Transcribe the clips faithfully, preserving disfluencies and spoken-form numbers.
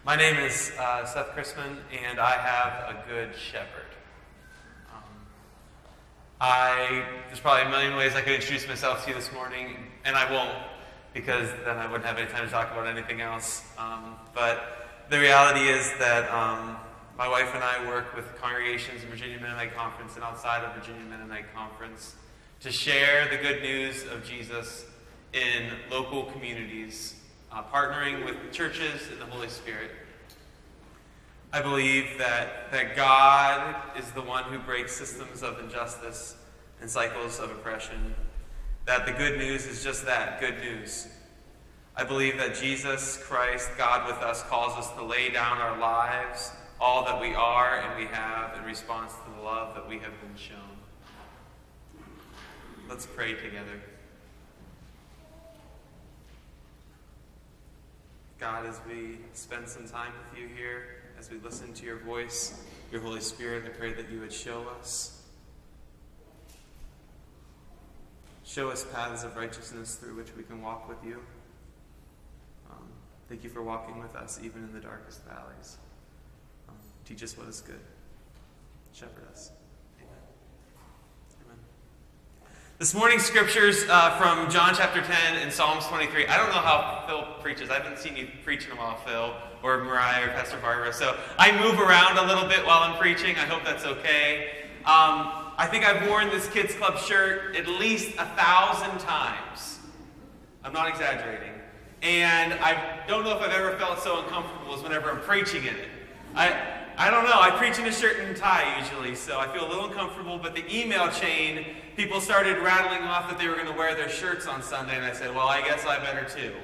My name is uh, Seth Chrisman, and I have a good shepherd. Um, I there's probably a million ways I could introduce myself to you this morning, and I won't, because then I wouldn't have any time to talk about anything else. Um, but the reality is that um, my wife and I work with congregations in Virginia Mennonite Conference and outside of Virginia Mennonite Conference to share the good news of Jesus in local communities, uh, partnering with churches and the Holy Spirit. I believe that, that God is the one who breaks systems of injustice and cycles of oppression, that the good news is just that, good news. I believe that Jesus Christ, God with us, calls us to lay down our lives, all that we are and we have, in response to the love that we have been shown. Let's pray together. God, as we spend some time with you here, as we listen to your voice, your Holy Spirit, I pray that you would show us. Show us paths of righteousness through which we can walk with you. Um, thank you for walking with us, even in the darkest valleys. Um, teach us what is good. Shepherd us. This morning's scriptures uh, from John chapter ten and Psalms twenty-three. I don't know how Phil preaches. I haven't seen you preach in a while, Phil, or Mariah, or Pastor Barbara. So I move around a little bit while I'm preaching. I hope that's okay. Um, I think I've worn this Kids Club shirt at least a thousand times. I'm not exaggerating. And I don't know if I've ever felt so uncomfortable as whenever I'm preaching in it. I I don't know. I preach in a shirt and tie usually, so I feel a little uncomfortable. But the email chain, people started rattling off that they were going to wear their shirts on Sunday, and I said, well, I guess I better too.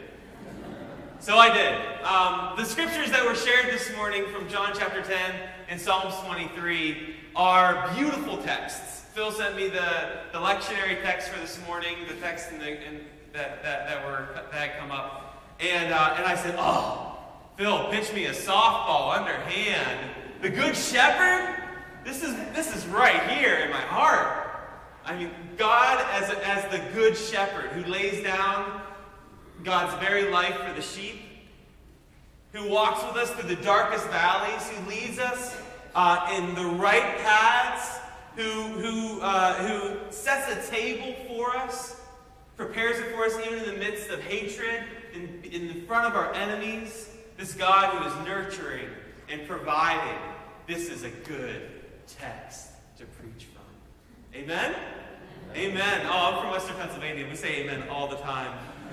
So I did. Um, the scriptures that were shared this morning from John chapter ten and Psalms twenty-three are beautiful texts. Phil sent me the, the lectionary text for this morning, the text in the, in that, that, that, were, that had come up. And, uh, and I said, oh, Phil, pitch me a softball underhand. The Good Shepherd? This is this is right here in my heart. I mean, God as, a, as the Good Shepherd who lays down God's very life for the sheep, who walks with us through the darkest valleys, who leads us uh, in the right paths, who, who, uh, who sets a table for us, prepares it for us even in the midst of hatred, in, in the front of our enemies. This God who is nurturing and providing. This is a good text to preach from. Amen? Amen. Oh, I'm from Western Pennsylvania. We say amen all the time.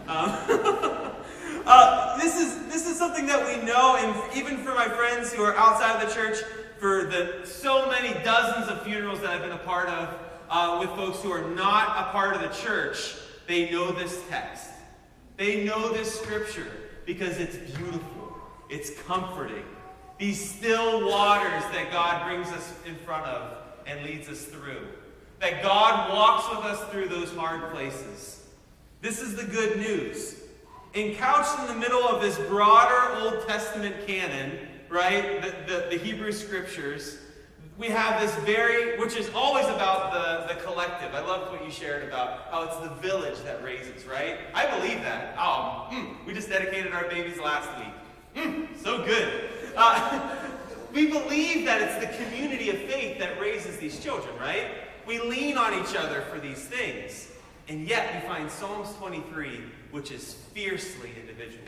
Um, uh, this is this is something that we know, and even for my friends who are outside of the church, for the so many dozens of funerals that I've been a part of, uh, with folks who are not a part of the church, they know this text. They know this scripture because it's beautiful. It's comforting. These still waters that God brings us in front of and leads us through. That God walks with us through those hard places. This is the good news. And couched in the middle of this broader Old Testament canon, right, the, the, the Hebrew Scriptures, we have this very, which is always about the, the collective. I loved what you shared about how it's the village that raises, right? I believe that. Oh, mm, we just dedicated our babies last week. Mm, so good. Uh, we believe that it's the community of faith that raises these children, right? We lean on each other for these things. And yet we find Psalms twenty-three, which is fiercely individual,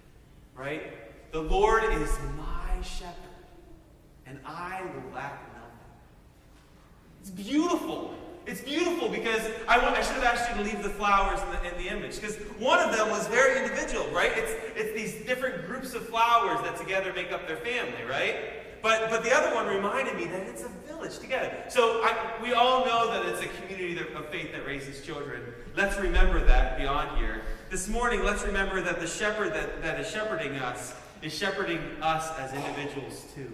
right? The Lord is my shepherd, and I will lack nothing. It's beautiful. It's beautiful because I, want, I should have asked you to leave the flowers in the, in the image. Because one of them was very individual, right? It's, it's these different groups of flowers that together make up their family, right? But, but the other one reminded me that it's a village together. So I, we all know that it's a community of faith that raises children. Let's remember that beyond here. This morning, let's remember that the shepherd that, that is shepherding us is shepherding us as individuals too.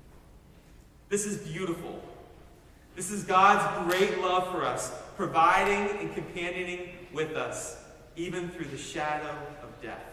This is beautiful. This is God's great love for us, providing and companioning with us, even through the shadow of death.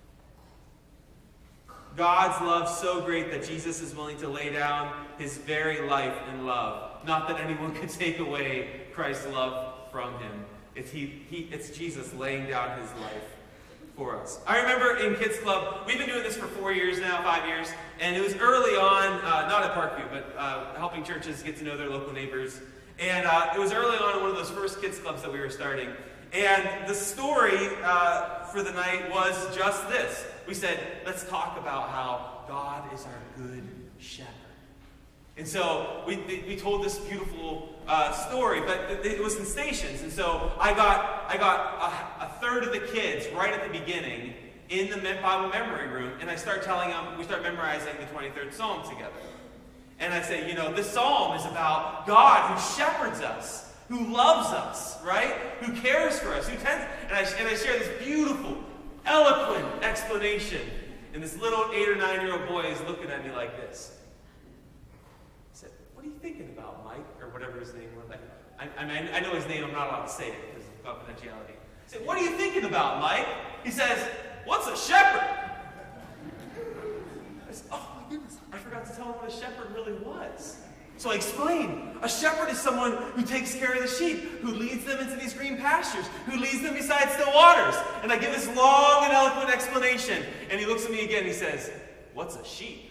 God's love so great that Jesus is willing to lay down his very life in love. Not that anyone could take away Christ's love from him. It's, he, he, it's Jesus laying down his life for us. I remember in Kids Club, we've been doing this for four years now, five years, and it was early on, uh, not at Parkview, but uh, helping churches get to know their local neighbors. And uh, it was early on in one of those first Kids Clubs that we were starting. And the story uh, for the night was just this. We said, let's talk about how God is our good shepherd. And so we, we told this beautiful uh, story, but it, it was in stations. And so I got I got a, a third of the kids right at the beginning in the Bible memory room, and I start telling them, we start memorizing the twenty-third Psalm together. And I say, you know, this psalm is about God who shepherds us, who loves us, right? Who cares for us, who tends, and I, and I share this beautiful, eloquent explanation. And this little eight or nine-year-old boy is looking at me like this. I said, what are you thinking about, Mike? Or whatever his name was. I, I, mean, I know his name, I'm not allowed to say it because of confidentiality. I said, what are you thinking about, Mike? He says, what's a shepherd? I said, oh my goodness, I forgot to tell him what a shepherd really was. So I explained, a shepherd is someone who takes care of the sheep, who leads them into these green pastures, who leads them beside still waters. And I give this long and eloquent explanation. And he looks at me again and he says, what's a sheep?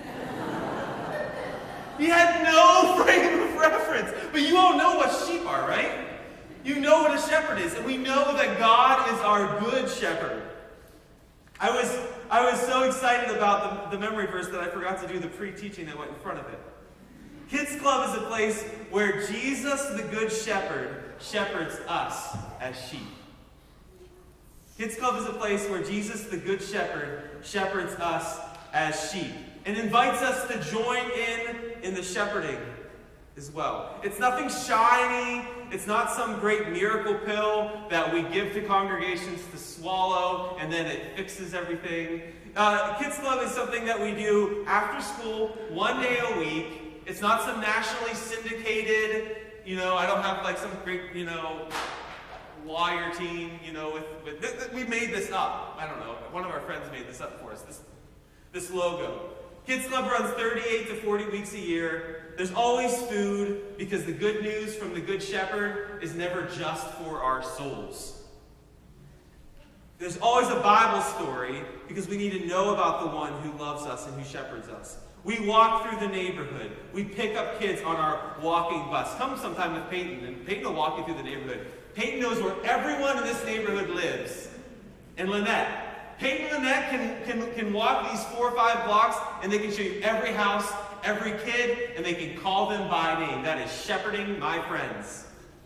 He had no frame of reference. But you all know what sheep are, right? You know what a shepherd is. And we know that God is our good shepherd. I was, I was so excited about the, the memory verse that I forgot to do the pre-teaching that went in front of it. Kids Club is a place where Jesus, the Good Shepherd, shepherds us as sheep. Kids Club is a place where Jesus, the Good Shepherd, shepherds us as sheep and invites us to join in in the shepherding as well. It's nothing shiny. It's not some great miracle pill that we give to congregations to swallow and then it fixes everything. Uh, Kids Club is something that we do after school, one day a week. It's not some nationally syndicated, you know, I don't have like some great, you know, lawyer team, you know, with, with th- th- we made this up. I don't know. One of our friends made this up for us, this, this logo. Kids Club runs thirty-eight to forty weeks a year. There's always food because the good news from the Good Shepherd is never just for our souls. There's always a Bible story because we need to know about the one who loves us and who shepherds us. We walk through the neighborhood. We pick up kids on our walking bus. Come sometime with Peyton, and Peyton will walk you through the neighborhood. Peyton knows where everyone in this neighborhood lives. And Lynette. Peyton and Lynette can, can, can walk these four or five blocks, and they can show you every house, every kid, and they can call them by name. That is shepherding, my friends.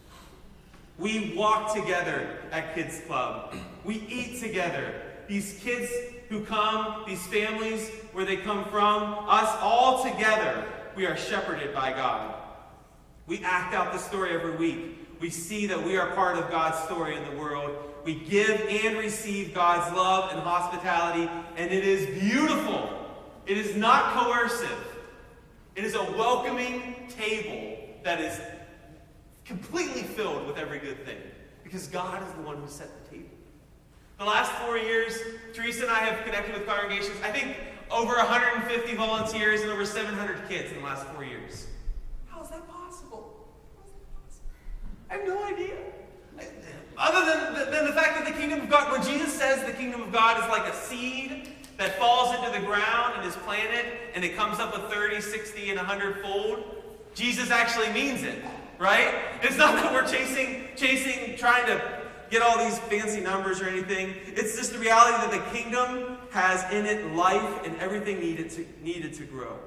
We walk together at Kids Club. We eat together. These kids who come, these families where they come from, us all together, we are shepherded by God. We act out the story every week. We see that we are part of God's story in the world. We give and receive God's love and hospitality, and it is beautiful. It is not coercive. It is a welcoming table that is completely filled with every good thing, because God is the one who set the table. The last four years, Teresa and I have connected with congregations. I think over one hundred fifty volunteers and over seven hundred kids in the last four years. How is that possible? How is that possible? I have no idea. Other than, than the fact that the kingdom of God, when Jesus says the kingdom of God is like a seed that falls into the ground and is planted, and it comes up with thirty, sixty, and one hundred fold, Jesus actually means it, right? It's not that we're chasing, chasing, trying to get all these fancy numbers or anything. It's just the reality that the kingdom has in it life and everything needed to, needed to grow.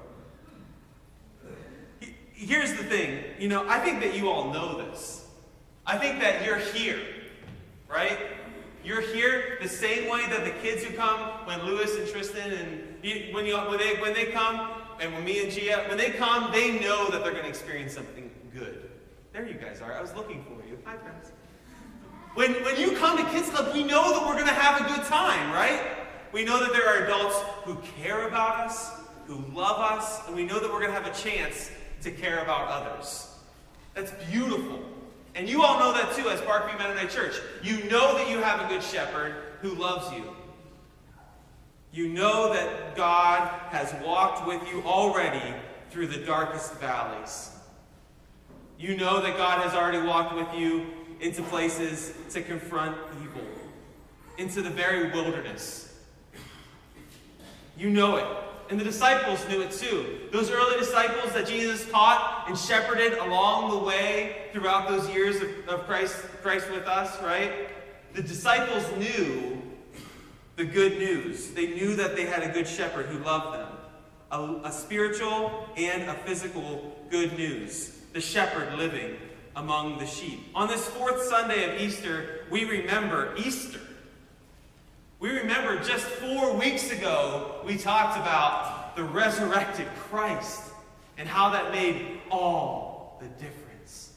Here's the thing. You know, I think that you all know this. I think that you're here, right? You're here the same way that the kids who come, when Lewis and Tristan and you, when, you, when, they, when they come, and when me and Gia, when they come, they know that they're going to experience something good. There you guys are. I was looking for you. Hi, friends. When, when you come to Kids Club, we know that we're going to have a good time, right? We know that there are adults who care about us, who love us, and we know that we're going to have a chance to care about others. That's beautiful. And you all know that too as Parkview Mennonite Church. You know that you have a good shepherd who loves you. You know that God has walked with you already through the darkest valleys. You know that God has already walked with you into places to confront evil. into the very wilderness. You know it. And the disciples knew it too. Those early disciples that Jesus taught and shepherded along the way throughout those years of, of Christ, Christ with us, right? The disciples knew the good news. They knew that they had a good shepherd who loved them. A, a spiritual and a physical good news. The shepherd living among the sheep. On this fourth Sunday of Easter, we remember Easter. We remember just four weeks ago, we talked about the resurrected Christ and how that made all the difference.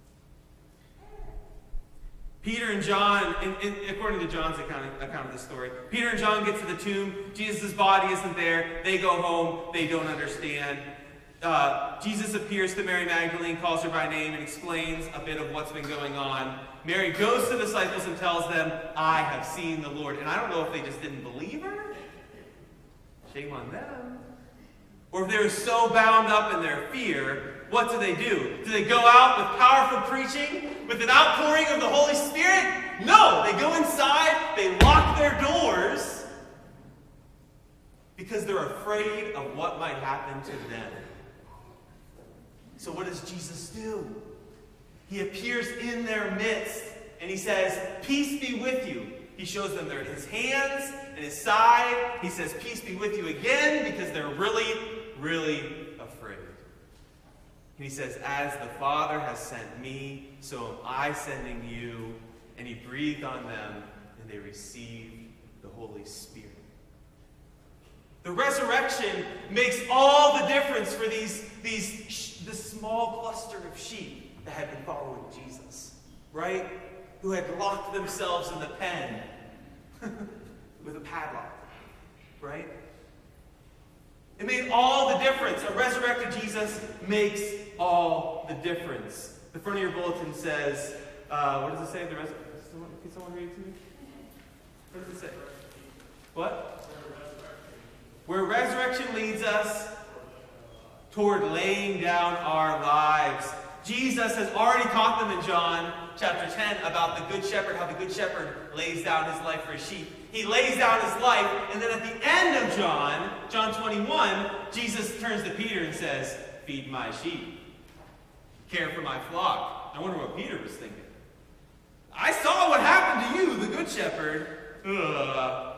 Peter and John, in, in, according to John's account, account of the story, Peter and John get to the tomb. Jesus' body isn't there. They go home. They don't understand. Uh, Jesus appears to Mary Magdalene, calls her by name, and explains a bit of what's been going on. Mary goes to the disciples and tells them, I have seen the Lord. And I don't know if they just didn't believe her. Shame on them. Or if they were so bound up in their fear, what do they do? Do they go out with powerful preaching, with an outpouring of the Holy Spirit? No, they go inside, they lock their doors, because they're afraid of what might happen to them. So what does Jesus do? He appears in their midst, and he says, peace be with you. He shows them their, his hands and his side. He says, peace be with you again, because they're really, really afraid. And he says, as the Father has sent me, so am I sending you. And he breathed on them, and they received the Holy Spirit. The resurrection makes all the difference for these, these this small cluster of sheep that had been following Jesus, right? Who had locked themselves in the pen with a padlock, right? It made all the difference. A resurrected Jesus makes all the difference. The front of your bulletin says, uh, what does it say? The res- someone, can someone read it to me? What does it say? What? Where resurrection leads us toward laying down our lives. Jesus has already taught them in John chapter ten about the Good Shepherd, how the Good Shepherd lays down his life for his sheep. He lays down his life, and then at the end of John, John twenty-one, Jesus turns to Peter and says, feed my sheep. Care for my flock. I wonder what Peter was thinking. I saw what happened to you, the Good Shepherd. Ugh.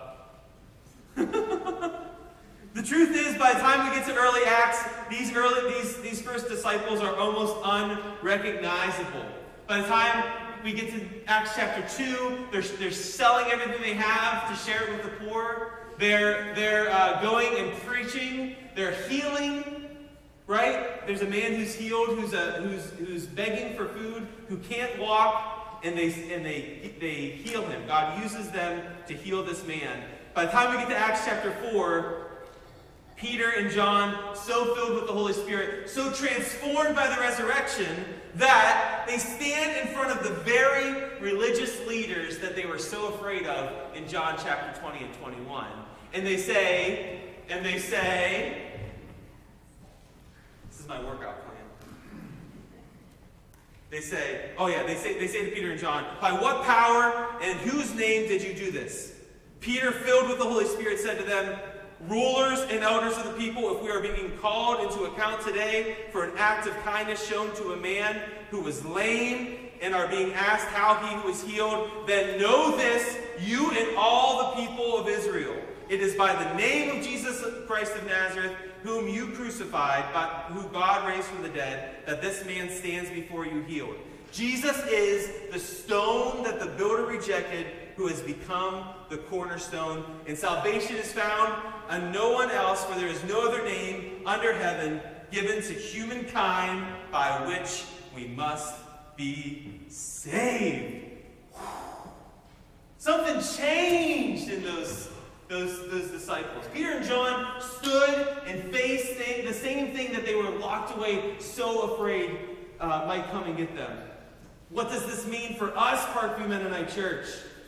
The truth is, by the time we get to early Acts, these early these, these first disciples are almost unrecognizable. By the time we get to Acts chapter two, they're, they're selling everything they have to share it with the poor. They're, they're uh, going and preaching. They're healing, right? There's a man who's healed, who's, a, who's, who's begging for food, who can't walk, and they, and they, they heal him. God uses them to heal this man. By the time we get to Acts chapter four, Peter and John, so filled with the Holy Spirit, so transformed by the resurrection, that they stand in front of the very religious leaders that they were so afraid of in John chapter twenty and twenty-one. And they say, and they say, this is my workout plan. They say, oh yeah, they say, they say to Peter and John, by what power and whose name did you do this? Peter, filled with the Holy Spirit, said to them, rulers and elders of the people, if we are being called into account today for an act of kindness shown to a man who was lame, and are being asked how he was healed, then know this, you and all the people of Israel. It is by the name of Jesus Christ of Nazareth, whom you crucified, but who God raised from the dead, that this man stands before you healed. Jesus is the stone that the builder rejected, who has become the cornerstone. And salvation is found on no one else, for there is no other name under heaven given to humankind by which we must be saved. Something changed in those, those, those disciples. Peter and John stood and faced the same thing that they were locked away, so afraid uh, might come and get them. What does this mean for us, Parkview Mennonite Church?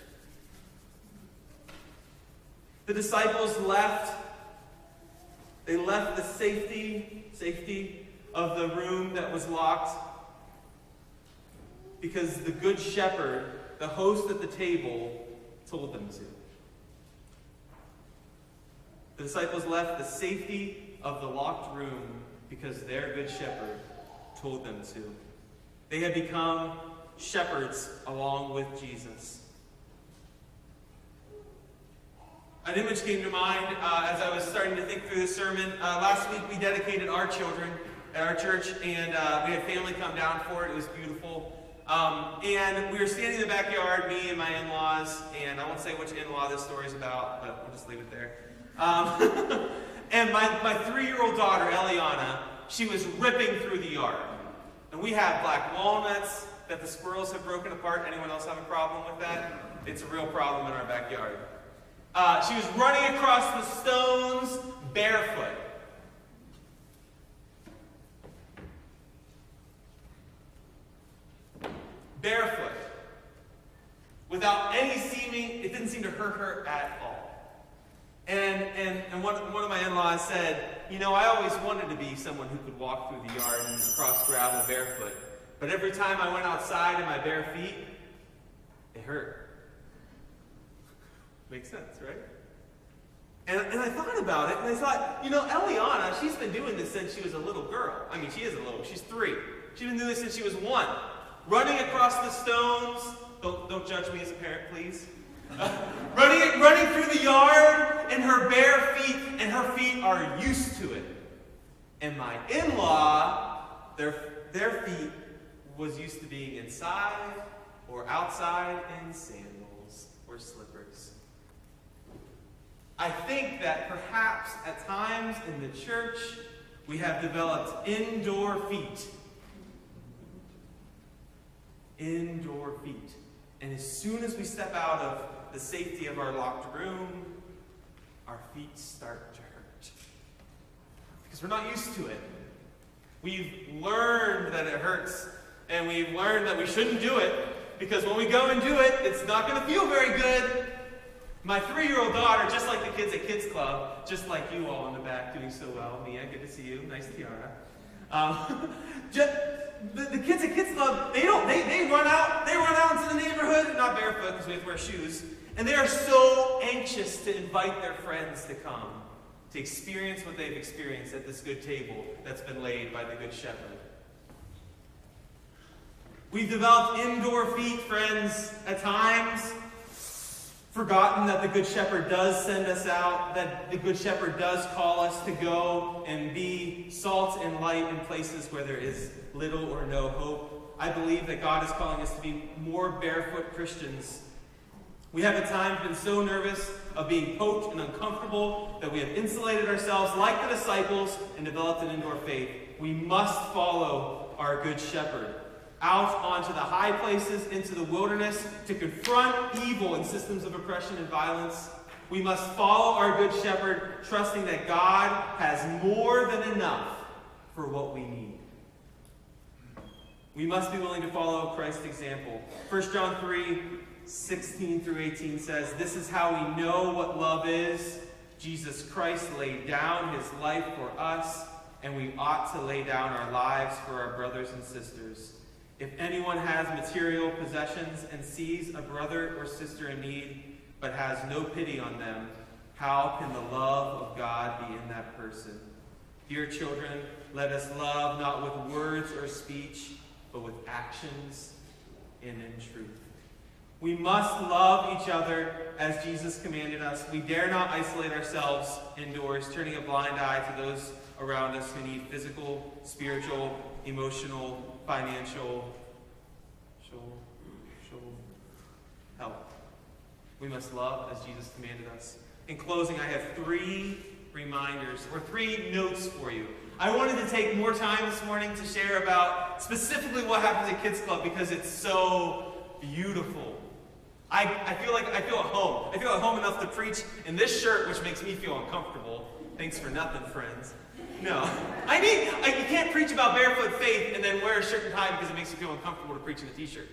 The disciples left. They left the safety, safety of the room that was locked, because the Good Shepherd, the host at the table, told them to. The disciples left the safety of the locked room because their good shepherd told them to. They had become shepherds along with Jesus. An image came to mind uh, as I was starting to think through this sermon. Uh, last week we dedicated our children at our church, and uh, we had family come down for it. It was beautiful. Um, and we were standing in the backyard, me and my in-laws, and I won't say which in-law this story is about, but we'll just leave it there. Um, and my, my three-year-old daughter, Eliana, she was ripping through the yard. And we have black walnuts that the squirrels have broken apart. Anyone else have a problem with that? It's a real problem in our backyard. Uh, she was running across the stones barefoot. Barefoot. Without any seeming, it didn't seem to hurt her at all. And and, and one, one of my in-laws said, you know, I always wanted to be someone who could walk through the yard and across gravel barefoot. But every time I went outside in my bare feet, it hurt. Makes sense, right? And, and I thought about it, and I thought, you know, Eliana, she's been doing this since she was a little girl. I mean, she is a little, she's three. She's been doing this since she was one. Running across the stones. Don't, don't judge me as a parent, please. Uh, running, running through the yard in her bare feet, and her feet are used to it. And my in-law, their, their feet was used to being inside or outside in sandals or slippers. I think that perhaps at times in the church, we have developed indoor feet. Indoor feet. And as soon as we step out of the safety of our locked room, our feet start to hurt. Because we're not used to it. We've learned that it hurts, and we've learned that we shouldn't do it, because when we go and do it, it's not going to feel very good. My three-year-old daughter, just like the kids at Kids Club, just like you all in the back doing so well. Mia, good to see you. Nice tiara. Um, just, the, the kids at Kids Club, they don't, they, they run out, they run out into the neighborhood, not barefoot because we have to wear shoes, and they are so anxious to invite their friends to come, to experience what they've experienced at this good table that's been laid by the Good Shepherd. We've developed indoor feet, friends, at times, forgotten that the Good Shepherd does send us out, that the Good Shepherd does call us to go and be salt and light in places where there is little or no hope. I believe that God is calling us to be more barefoot Christians. We have at times been so nervous of being poked and uncomfortable that we have insulated ourselves like the disciples and developed an indoor faith. We must follow our Good Shepherd out onto the high places, into the wilderness, to confront evil and systems of oppression and violence. We must follow our Good Shepherd, trusting that God has more than enough for what we need. We must be willing to follow Christ's example. First John three, sixteen through eighteen says, "This is how we know what love is. Jesus Christ laid down his life for us, and we ought to lay down our lives for our brothers and sisters. If anyone has material possessions and sees a brother or sister in need, but has no pity on them, how can the love of God be in that person? Dear children, let us love not with words or speech, but with actions and in truth." We must love each other as Jesus commanded us. We dare not isolate ourselves indoors, turning a blind eye to those around us who need physical, spiritual, emotional, financial help. We must love as Jesus commanded us. In closing, I have three reminders, or three notes for you. I wanted to take more time this morning to share about specifically what happens at Kids Club because it's so beautiful. I, I feel like I feel at home. I feel at home enough to preach in this shirt, which makes me feel uncomfortable. Thanks for nothing, friends. No. I mean, I, you can't preach about barefoot faith and then wear a shirt and tie because it makes you feel uncomfortable to preach in a t-shirt.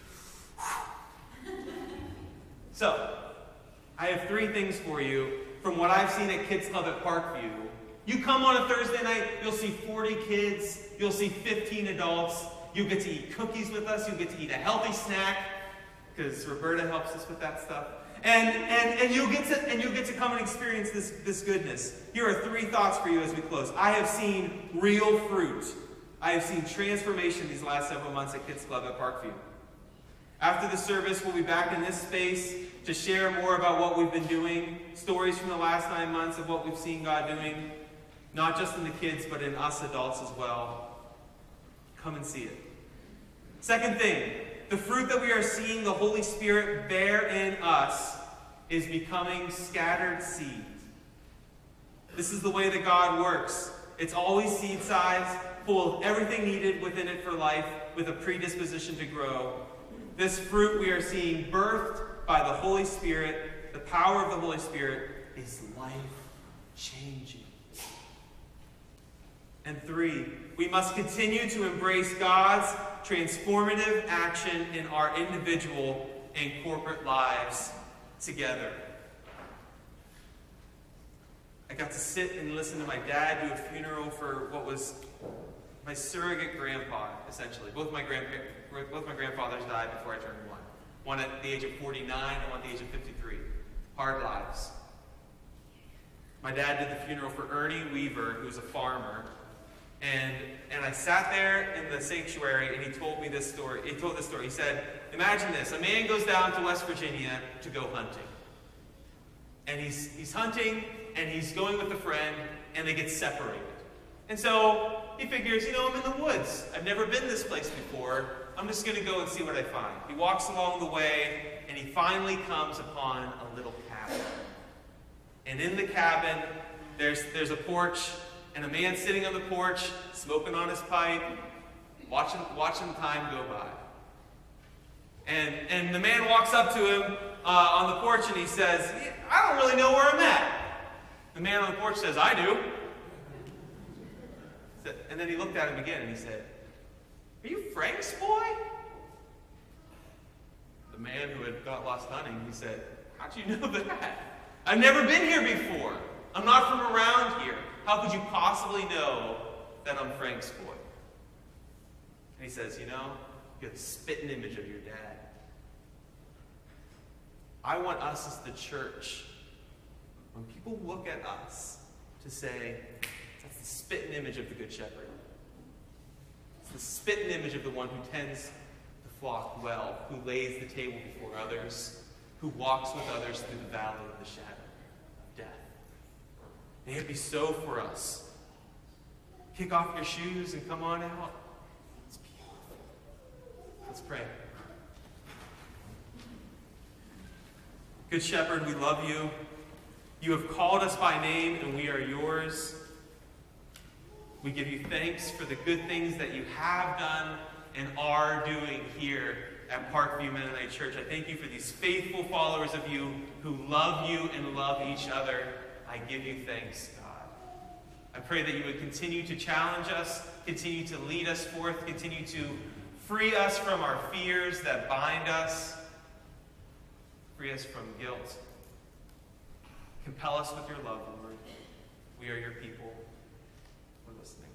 So, I have three things for you from what I've seen at Kids Club at Parkview. You come on a Thursday night, you'll see forty kids, you'll see fifteen adults, you'll get to eat cookies with us, you'll get to eat a healthy snack, because Roberta helps us with that stuff. And, and, and, you'll get to, and you'll get to come and experience this, this goodness. Here are three thoughts for you as we close. I have seen real fruit. I have seen transformation these last several months at Kids Club at Parkview. After the service, we'll be back in this space to share more about what we've been doing, stories from the last nine months of what we've seen God doing, not just in the kids, but in us adults as well. Come and see it. Second thing, the fruit that we are seeing the Holy Spirit bear in us is becoming scattered seed. This is the way that God works. It's always seed size, full of everything needed within it for life, with a predisposition to grow. This fruit we are seeing birthed by the Holy Spirit, the power of the Holy Spirit, is life-changing. And three, we must continue to embrace God's transformative action in our individual and corporate lives together. I got to sit and listen to my dad do a funeral for what was my surrogate grandpa, essentially. Both my grandpa- both my grandfathers died before I turned one. One at the age of forty-nine and one at the age of fifty-three. Hard lives. My dad did the funeral for Ernie Weaver, who's a farmer. And, and I sat there in the sanctuary, and he told me this story. He told this story. He said, imagine this. A man goes down to West Virginia to go hunting. And he's, he's hunting, and he's going with a friend, and they get separated. And so he figures, you know, I'm in the woods. I've never been this place before. I'm just going to go and see what I find. He walks along the way, and he finally comes upon a little cabin. And in the cabin, there's, there's a porch, and a man sitting on the porch, smoking on his pipe, watching, watching time go by. And, and the man walks up to him uh, on the porch, and he says, I don't really know where I'm at. The man on the porch says, I do. And then he looked at him again, and he said, are you Frank's boy? The man who had got lost hunting, he said, how'd you know that? I've never been here before. I'm not from around here. How could you possibly know that I'm Frank's boy? And he says, you know, you have a spitting image of your dad. I want us as the church, when people look at us, to say, that's the spitting image of the Good Shepherd. It's the spitting image of the one who tends the flock well, who lays the table before others, who walks with others through the valley of the shadow of death. May it be so for us. Kick off your shoes and come on out. It's beautiful. Let's pray. Good Shepherd, we love you. You have called us by name, and we are yours. We give you thanks for the good things that you have done and are doing here at Parkview Mennonite Church. I thank you for these faithful followers of you who love you and love each other. I give you thanks, God. I pray that you would continue to challenge us, continue to lead us forth, continue to free us from our fears that bind us, free us from guilt. Compel us with your love, Lord. We are your people. We're listening.